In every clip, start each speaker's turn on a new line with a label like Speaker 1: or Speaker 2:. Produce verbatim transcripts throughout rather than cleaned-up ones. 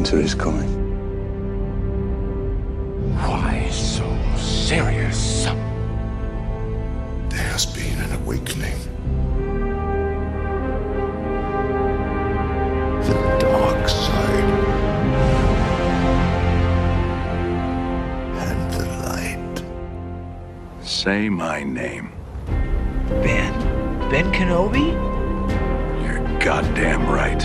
Speaker 1: winter is coming.
Speaker 2: Why so serious?
Speaker 3: There has been an awakening. The dark side. And the light.
Speaker 1: Say my name.
Speaker 4: Ben? Ben Kenobi?
Speaker 1: You're goddamn right.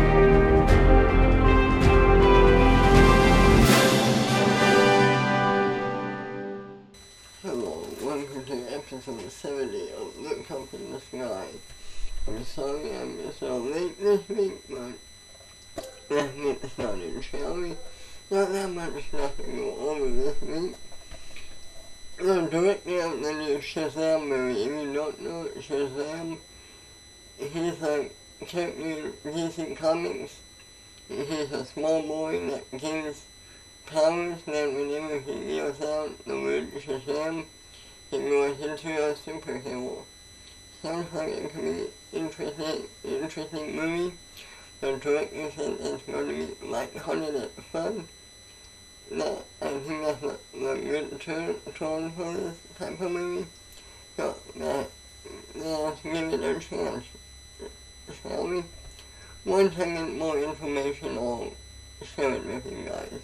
Speaker 5: Hello, welcome to episode seventy of Look Up in the Sky. I'm sorry I'm so late this week, but let's get started, shall we? Not that much stuff to go over this week. The director of the new Shazam movie, if you don't know Shazam, he's like character in D C Comics. He's a small boy that gains powers that whenever he yells out the word Shazam, he goes into a superhero. Sounds like it could be interesting, interesting movie. The director said it's going to be lighthearted and fun. That, I think that's a, a good turn, tone for this type of movie. So, that, let's give it a chance, shall we? Once I get more information, I'll share it with you guys.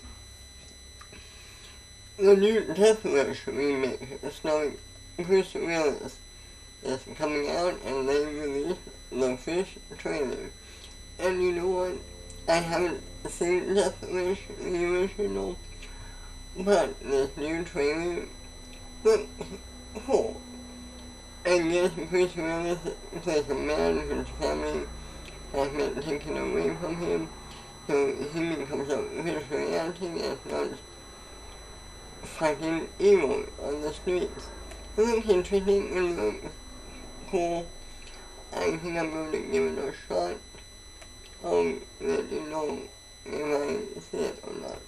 Speaker 5: The new Death Wish remake starring Bruce Willis is coming out, and they released the first trailer. And you know what? I haven't seen Death Wish, the original, but this new trailer looks cool. I guess Bruce Willis plays a man whose family has been taken away from him, so he becomes a vigilante and starts fighting evil on the streets. It looks interesting, it looks cool. I think I'm going to give it a shot. I'll let you know if I see it or not.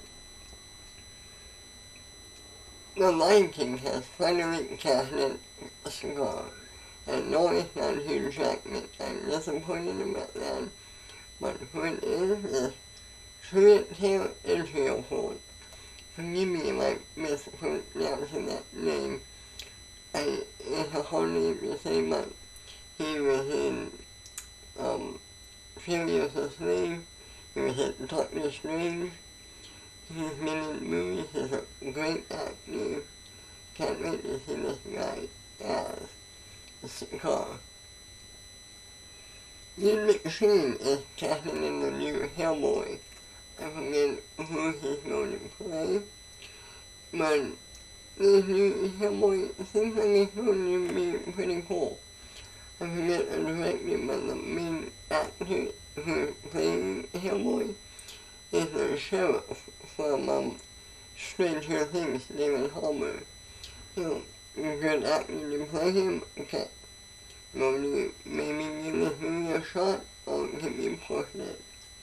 Speaker 5: The Lion King has finally casted Scar. And no, it's not Hugh Jackman. I'm disappointed about that. But who it is is Chiwetel Ejiofor. Forgive me if I mispronouncing that name. I, it's a hard name to say, but he was in um, Furious Asleep. He was in Doctor Strange. He's been in movies. He's a great actor. Can't wait to see this guy as Scar. Ian McShane is casting in the new Hellboy. I forget who he's going to play, but this new Hellboy seems like it's going to be pretty cool. I forget a director, but the main actor who's playing Hellboy is the sheriff from um, Stranger Things, David Harbour. So, good actor to play him. Okay, going to maybe give this movie a shot, or keep you posted.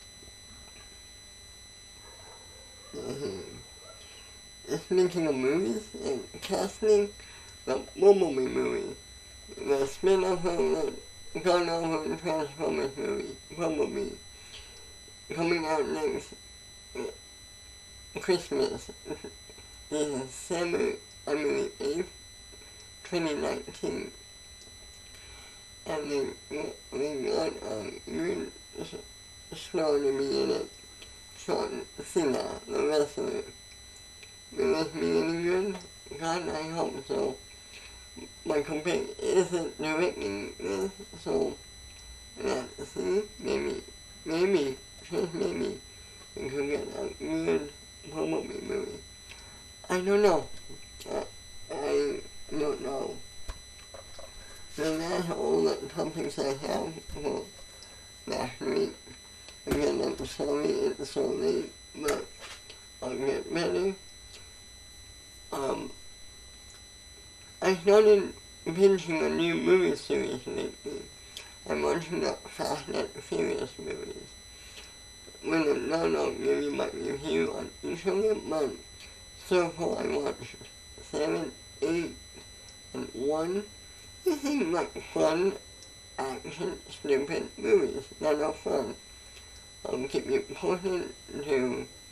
Speaker 5: Mm-hmm. Speaking of movies and casting, the Bumblebee movie, the spin-off of the god-awful Transformers movie, Bumblebee, coming out next uh, Christmas. This is December, I believe, eighth, twenty nineteen. And they, they got a good star to be in it. John Cena, the wrestler. Will this be any good? God, I hope so. My company isn't directing this, so let's see, maybe, maybe, just maybe, we could get a good Bumblebee movie. I don't know. I, I don't know. So that's all the topics I have for last week. Again, I'm sorry it's so late, but I'll get better. Um, I started binging a new movie series lately. I'm watching the Fast and Furious movies. When I'm done, I'll give you my review on each of them, but so far I watched seven, eight, and one. They seem like fun, action, stupid movies that are fun. I'll keep you posted to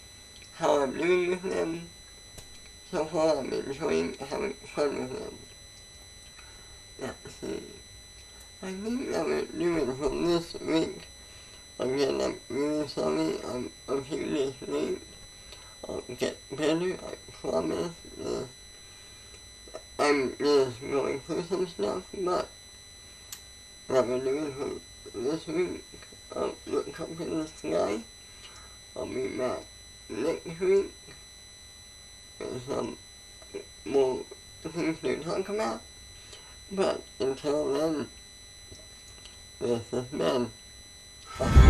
Speaker 5: how I'm doing with them. So far, I'm enjoying having fun with them. Let's see. I think that we're doing for this week. Again, I'm really sorry I'm a few days late. I'll get better, I promise. Uh, I'm just going through some stuff, but that we're doing for this week. I'll look up in the sky. I'll be back next week with some more things to talk about. But until then, this has been